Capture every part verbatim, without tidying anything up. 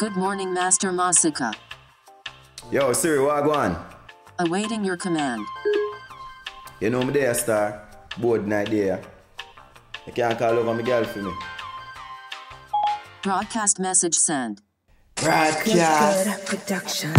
Good morning, Master Masika. Yo, Siri, what go on? Awaiting your command. You know me there, star. Board night there. You can't call over my girl for me. Broadcast message sent. Broadcast. Good production.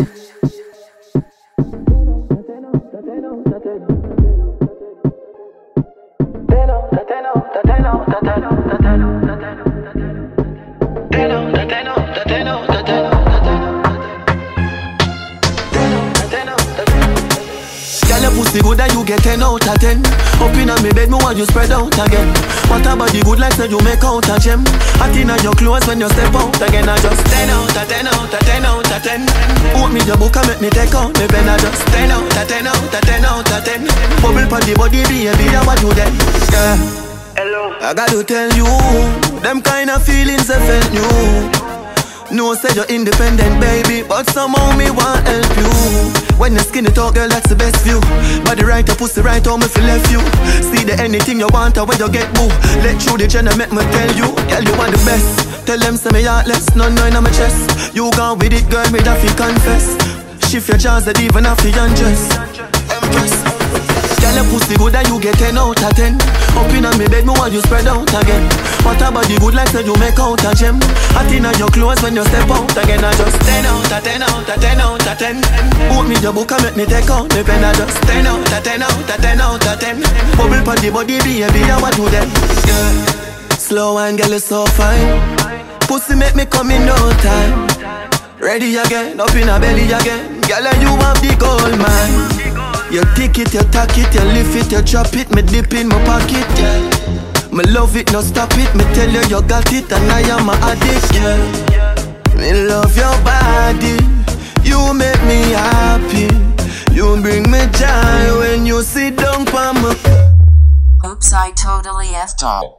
Pussy good and you get ten out of ten. Up in a me bed, me want you spread out again. What about the good like say you make out a gem? Hot in your clothes when you step out again. I just ten out of ten out of ten out of ten. Open me your book and make me take out me pen. I just ten out of ten out of ten out of ten. Bubble pon the body, baby, I want you then. Yeah. Hello. I got to tell you, them kind of feelings I felt new. No say you're independent, baby, but somehow me want help you. When you skinny talk, girl, that's the best view. Body right, your pussy right, how me feel left you. See the anything you want, or when you get boo. Let you the gender make me tell you, girl, you are the best. Tell them say me heartless, none nine on my chest. You gone with it, girl, me that fi confess. Shift your jaws, that even have to undress. Empress. Girl, your pussy good and you get ten out of ten. Up in a me bed, me want you spread out again. What about the good like say you make out a gem? Hot in your clothes when you step out again. I just ten out of ten out of ten out of ten. Open me your book and make me take out the pen. I just ten out of ten out of ten out of ten. Bubble pon the body, baby, I want you then. Yeah. Slow and girl is so fine. Pussy make me come in no time. Ready again, up in a belly again. Girl, and you have the gold mine. You take it, you tack it, you lift it, you drop it. Me dip in my pocket, yeah. Me love it, no stop it. Me tell you you got it and I am a addict, yeah. Me love your body. You make me happy. You bring me joy when you sit down for me. Oops, I totally effed up.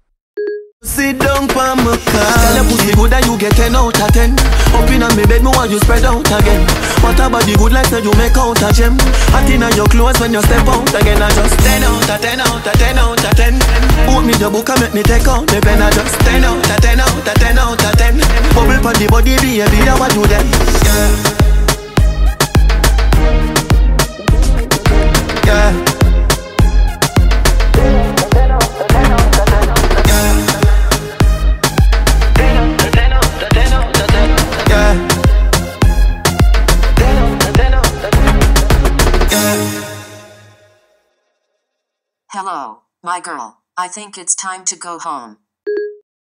Sit down for my car. Girl, your pussy good and you get ten out of ten. Up in a me bed, me want you spread out again. What about the good like say you make out a gem? Hot in your clothes when you step out again. I just ten out of ten out of ten out of ten. Open me your book and make me take out the pen. I just ten out of ten out of ten out of ten. Bubble pon the body, baby, I want you then. Yeah. Yeah. Hello, my girl. I think it's time to go home.